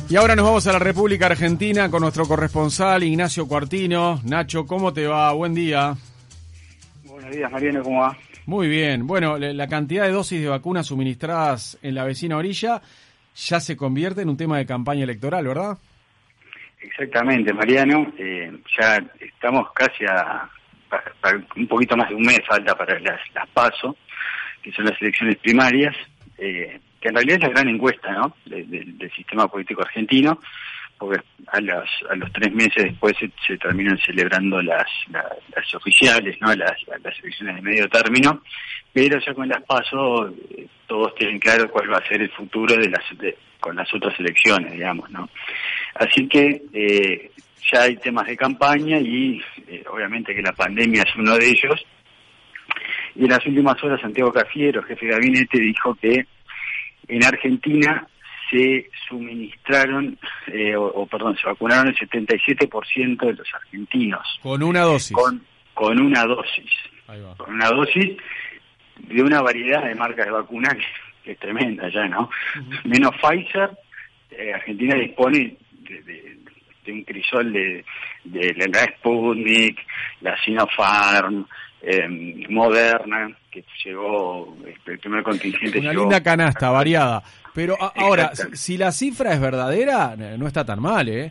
Y ahora nos vamos a la República Argentina con nuestro corresponsal Ignacio Cuartino. Nacho, ¿cómo te va? Buen día. Buenos días, Mariano, ¿cómo va? Muy bien. Bueno, la cantidad de dosis de vacunas suministradas en la vecina orilla ya se convierte en un tema de campaña electoral, ¿verdad? Exactamente, Mariano. Ya estamos casi para un poquito más de un mes falta para las PASO, que son las elecciones primarias, que en realidad es la gran encuesta, ¿no? del sistema político argentino, porque a los 3 meses después se terminan celebrando las oficiales, ¿no? Las elecciones de medio término, pero ya con las PASO todos tienen claro cuál va a ser el futuro con las otras elecciones, digamos, ¿no? Así que ya hay temas de campaña y obviamente que la pandemia es uno de ellos. Y en las últimas horas Santiago Cafiero, jefe de gabinete, dijo que en Argentina se suministraron, se vacunaron el 77% de los argentinos. Con una dosis. Con una dosis. Ahí va. Con una dosis de una variedad de marcas de vacunas que es tremenda ya, ¿no? Uh-huh. Menos Pfizer, Argentina dispone de un crisol de la Sputnik, la Sinopharm, Moderna, que llegó, el primer contingente una llegó... linda canasta, variada. Pero ahora, si la cifra es verdadera, no está tan mal, ¿eh?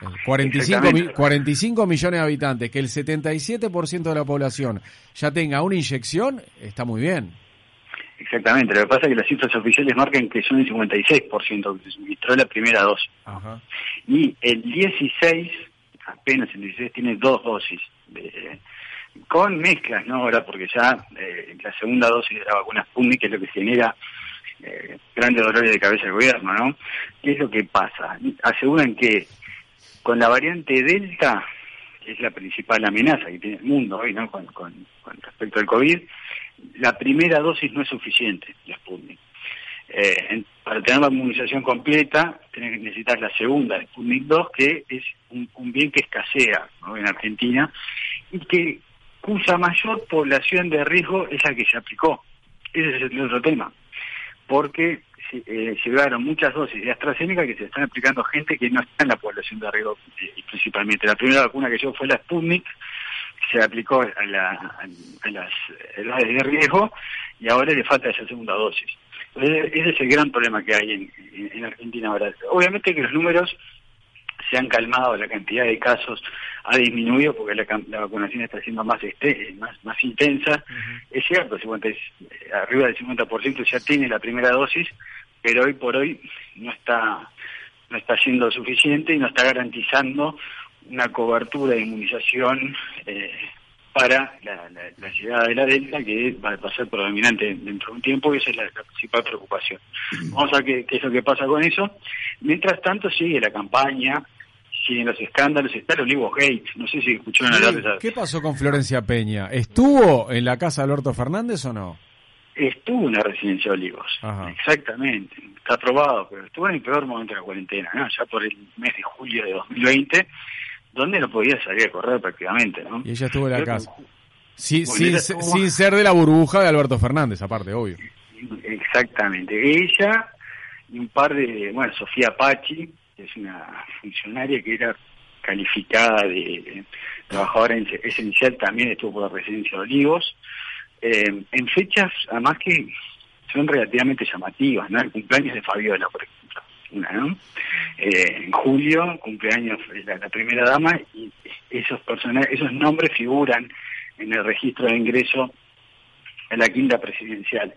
45 millones de habitantes, que el 77% de la población ya tenga una inyección, está muy bien. Exactamente, lo que pasa es que las cifras oficiales marcan que son el 56% que se suministró la primera dosis. Ajá. Y el 16, apenas el 16 tiene 2 dosis, con mezclas, ¿no? Ahora, porque ya la segunda dosis de la vacuna Sputnik, que es lo que genera grandes dolores de cabeza del gobierno, ¿no? ¿Qué es lo que pasa? Aseguran que con la variante Delta, que es la principal amenaza que tiene el mundo hoy, ¿no? Con respecto al COVID, la primera dosis no es suficiente, la Sputnik. Para tener la inmunización completa, necesitas la segunda, Sputnik 2, que es un bien que escasea, ¿no? En Argentina, y cuya mayor población de riesgo es la que se aplicó. Ese es el otro tema, porque llegaron muchas dosis de AstraZeneca que se están aplicando a gente que no está en la población de riesgo, principalmente. La primera vacuna que llegó fue la Sputnik, se aplicó a las edades de riesgo, y ahora le falta esa segunda dosis. Entonces, ese es el gran problema que hay en Argentina ahora. Obviamente que los números se han calmado, la cantidad de casos ha disminuido porque la vacunación está siendo más intensa. Uh-huh. Es cierto, arriba del 50% ya tiene la primera dosis, pero hoy por hoy no está siendo suficiente y no está garantizando una cobertura de inmunización para la llegada de la Delta, que va a ser predominante dentro de un tiempo, y esa es la principal preocupación. Vamos a ver qué es lo que pasa con eso. Mientras tanto sigue la campaña, siguen los escándalos, está el Olivo Gate, no sé si escucharon hablar de esa... ¿Qué pasó con Florencia Peña? ¿Estuvo en la casa de Alberto Fernández o no? Estuvo en la residencia de Olivos. Ajá. Exactamente, está aprobado, pero estuvo en el peor momento de la cuarentena, ¿no? Ya por el mes de julio de 2020, donde no podía salir a correr prácticamente, ¿no? Y ella estuvo en la casa. Sin ser de la burbuja de Alberto Fernández, aparte, obvio. Exactamente. Ella y un par de... Sofía Pachi, que es una funcionaria que era calificada de trabajadora esencial, también estuvo por la residencia de Olivos. En fechas, además que son relativamente llamativas, ¿no? El cumpleaños de Fabiola, por ejemplo. ¿No? En julio, cumpleaños la primera dama, y esos nombres figuran en el registro de ingreso a la quinta presidencial.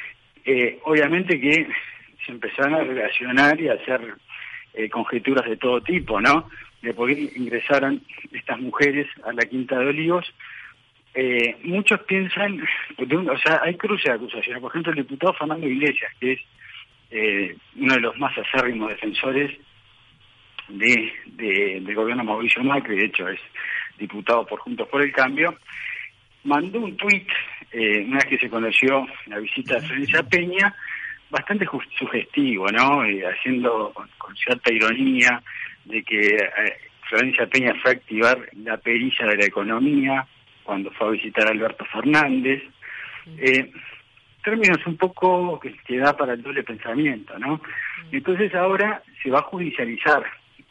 Obviamente que se empezaron a relacionar y a hacer conjeturas de todo tipo, ¿no? De por qué ingresaron estas mujeres a la quinta de Olivos. Muchos piensan, hay cruces de acusaciones. Por ejemplo, el diputado Fernando Iglesias, que es uno de los más acérrimos defensores del gobierno Mauricio Macri, de hecho es diputado por Juntos por el Cambio, mandó un tuit una vez que se conoció la visita de Florencia Peña, bastante sugestivo, ¿no? Haciendo con cierta ironía de que Florencia Peña fue a activar la perilla de la economía cuando fue a visitar a Alberto Fernández. términos un poco que da para el doble pensamiento, ¿no? Entonces ahora se va a judicializar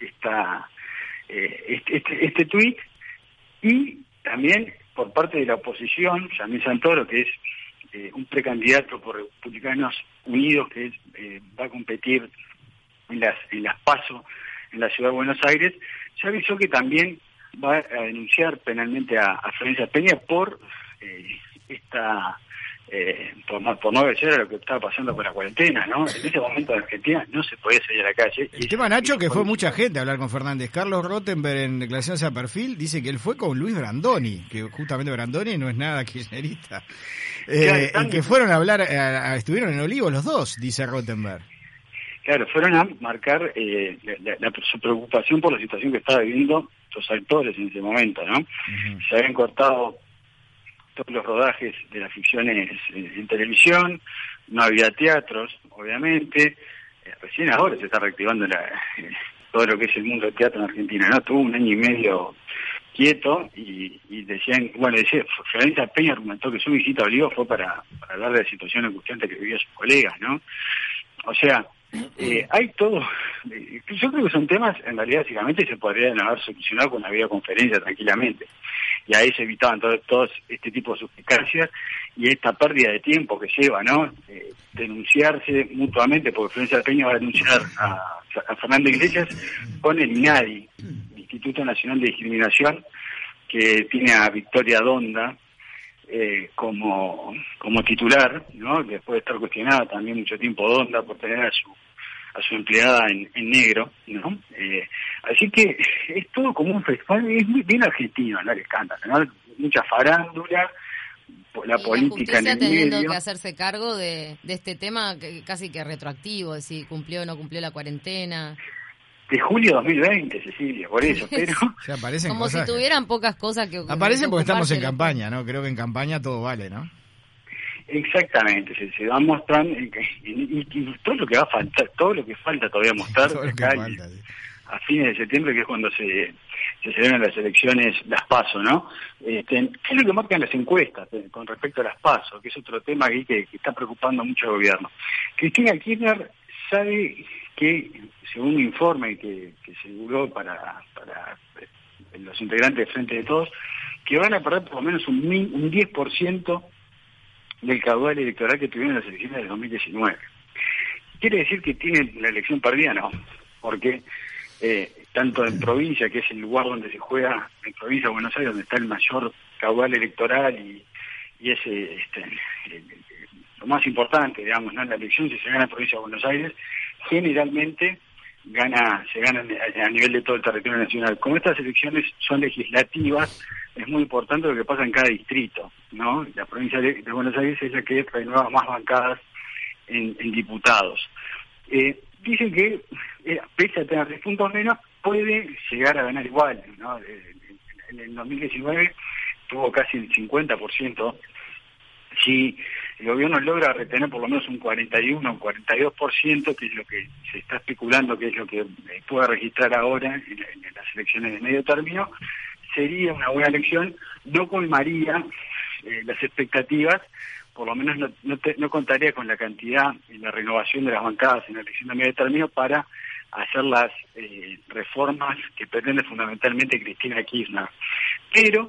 este tuit, y también por parte de la oposición, Yamil Santoro, que es un precandidato por Republicanos Unidos, que va a competir en las PASO en la Ciudad de Buenos Aires, ya avisó que también va a denunciar penalmente a Florencia Peña por por no obedecer a lo que estaba pasando con la cuarentena, ¿no? En ese momento en Argentina no se podía salir a la calle. El tema, Nacho, que fue mucha gente a hablar con Fernández. Carlos Rottenberg, en declaraciones a perfil, dice que él fue con Luis Brandoni, que justamente Brandoni no es nada kirchnerista. Y que fueron a hablar, estuvieron en Olivos los dos, dice Rottenberg. Claro, fueron a marcar su preocupación por la situación que estaba viviendo los actores en ese momento, ¿no? Uh-huh. Se habían cortado todos los rodajes de las ficciones en televisión, no había teatros, obviamente, recién ahora se está reactivando todo lo que es el mundo del teatro en Argentina, ¿no? Tuvo 1 año y medio quieto y decía Florencia Peña argumentó que su visita a Olivos fue para hablar de la situación angustiante que vivían sus colegas, ¿no? O sea, hay todo, yo creo que son temas, en realidad, básicamente se podrían haber solucionado con una videoconferencia tranquilamente, y ahí se evitaban todos este tipo de suspicacias y esta pérdida de tiempo que lleva, ¿no? Denunciarse mutuamente, porque Florencia Peña va a denunciar a Fernando Iglesias con el INADI, el Instituto Nacional de Discriminación, que tiene a Victoria Donda como titular, ¿no? Después de estar cuestionada también mucho tiempo Donda por tener a su empleada en negro, ¿no? Así que es todo como un festival, es muy bien argentino, ¿no? El escándalo, ¿no? Mucha farándula, la política en el medio. Teniendo que hacerse cargo de este tema casi que retroactivo, de si cumplió o no cumplió la cuarentena. De julio 2020, Cecilia, por eso, pero... O sea, aparecen como cosas si tuvieran pocas cosas que... Aparecen porque estamos en campaña, ¿no? Creo que en campaña todo vale, ¿no? Exactamente, se va mostrando y todo lo que va a faltar, todo lo que falta todavía mostrar acá a fines de septiembre, que es cuando se celebran las elecciones, las PASO, ¿no? ¿Qué es lo que marcan las encuestas con respecto a las PASO? Que es otro tema aquí que está preocupando mucho al gobierno. Cristina Kirchner sabe que, según un informe que se divulgó para los integrantes de Frente de Todos, que van a perder por lo menos un 10% del caudal electoral que tuvieron en las elecciones del 2019. ¿Quiere decir que tiene la elección perdida? No, porque tanto en provincia, que es el lugar donde se juega, en provincia de Buenos Aires, donde está el mayor caudal electoral y es lo más importante, digamos, ¿no? En la elección, si se gana en provincia de Buenos Aires, generalmente se gana a nivel de todo el territorio nacional. Como estas elecciones son legislativas, es muy importante lo que pasa en cada distrito, ¿no? La provincia de Buenos Aires es la que renueva más bancadas en diputados. Dicen que, pese a tener 3 puntos menos, puede llegar a ganar igual, ¿no? En el 2019 tuvo casi el 50%. Si el gobierno logra retener por lo menos un 41 o un 42%, que es lo que se está especulando, que es lo que pueda registrar ahora en las elecciones de medio término, sería una buena elección, no colmaría las expectativas, por lo menos no contaría con la cantidad y la renovación de las bancadas en la elección de medio término para hacer las reformas que pretende fundamentalmente Cristina Kirchner. Pero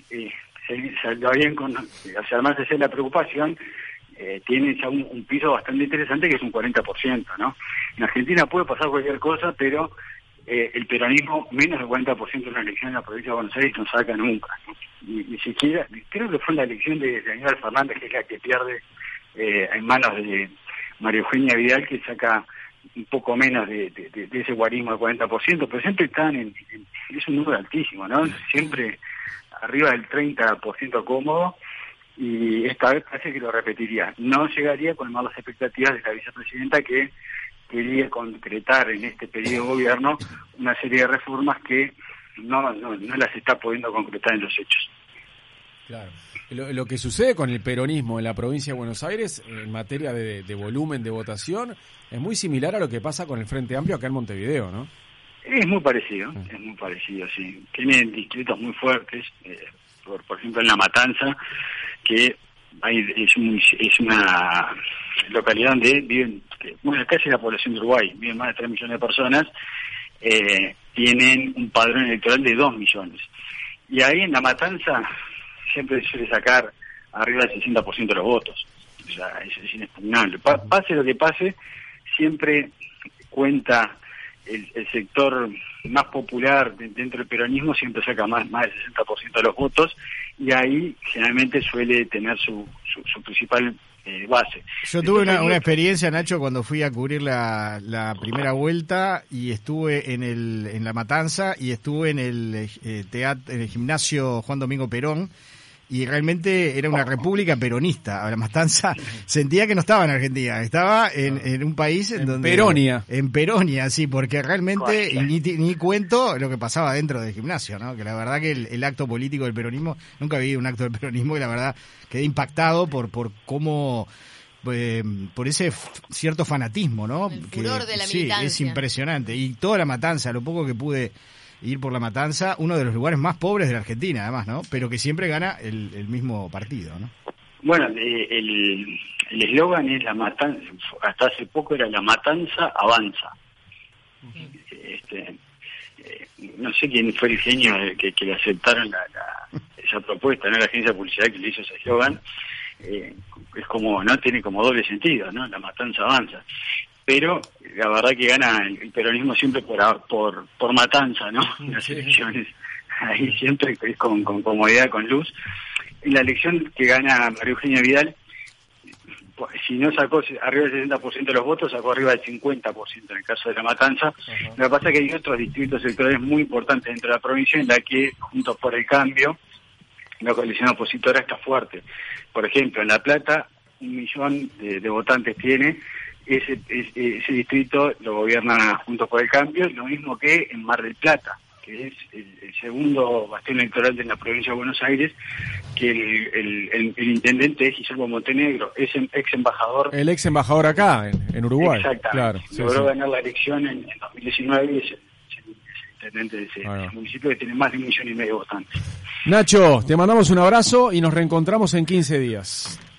además de ser la preocupación, tiene ya un piso bastante interesante, que es un 40%, ¿no? En Argentina puede pasar cualquier cosa, pero el peronismo, menos del 40% de una elección en la provincia de Buenos Aires, no saca nunca, ¿no? Ni siquiera, creo que fue la elección de Aníbal Fernández, que es la que pierde en manos de María Eugenia Vidal, que saca un poco menos de ese guarismo del 40%, pero siempre están es un número altísimo, ¿no? Siempre arriba del 30% cómodo, y esta vez parece que lo repetiría. No llegaría a colmar las expectativas de la vicepresidenta, que quería concretar en este periodo de gobierno una serie de reformas que no las está pudiendo concretar en los hechos. Claro. Lo que sucede con el peronismo en la provincia de Buenos Aires en materia de volumen de votación es muy similar a lo que pasa con el Frente Amplio acá en Montevideo, ¿no? Es muy parecido, sí. Tienen distritos muy fuertes, por ejemplo en La Matanza, que es una localidad donde viven, bueno, casi la población de Uruguay, viven más de 3 millones de personas, tienen un padrón electoral de 2 millones. Y ahí en La Matanza siempre suele sacar arriba del 60% de los votos. O sea, es inexpugnable. Pase lo que pase, siempre cuenta el sector más popular dentro del peronismo, siempre saca más del 60% de los votos, y ahí generalmente suele tener su principal base. Yo tuve una experiencia, Nacho, cuando fui a cubrir la primera vuelta, y estuve en La Matanza, y estuve en el gimnasio Juan Domingo Perón, y realmente era una república peronista. La Matanza sentía que no estaba en Argentina, estaba en un país en donde... Peronia. En Peronia, sí, porque realmente ni cuento lo que pasaba dentro del gimnasio, ¿no? Que la verdad que el acto político del peronismo, nunca vi un acto del peronismo, y la verdad quedé impactado por cómo... por ese cierto fanatismo, ¿no? El furor de la militancia. Sí, es impresionante. Y toda La Matanza, lo poco que pude ir por La Matanza, uno de los lugares más pobres de la Argentina, además, ¿no? Pero que siempre gana el mismo partido, ¿no? Bueno, el eslogan es La Matanza, hasta hace poco era La Matanza avanza. No sé quién fue el genio que le aceptaron esa propuesta, ¿no? La agencia de publicidad que le hizo ese eslogan, es como, no tiene como doble sentido, ¿no? La Matanza avanza. Pero la verdad que gana el peronismo siempre por matanza, ¿no? En las elecciones, ahí siempre es con comodidad, con luz. En la elección que gana María Eugenia Vidal, si no sacó arriba del 60% de los votos, sacó arriba del 50% en el caso de La Matanza. Lo que pasa es que hay otros distritos electorales muy importantes dentro de la provincia en la que, Juntos por el Cambio, la coalición opositora está fuerte. Por ejemplo, en La Plata, 1 millón de votantes tiene. Ese distrito lo gobierna Juntos por el Cambio, lo mismo que en Mar del Plata, que es el segundo bastión electoral de la provincia de Buenos Aires, que el intendente es Guillermo Montenegro, es ex embajador. El ex embajador acá, en Uruguay. Exactamente. Claro, logró ganar la elección en 2019 y es el intendente de ese municipio, que tiene más de 1,5 millones de votantes. Nacho, te mandamos un abrazo y nos reencontramos en 15 días.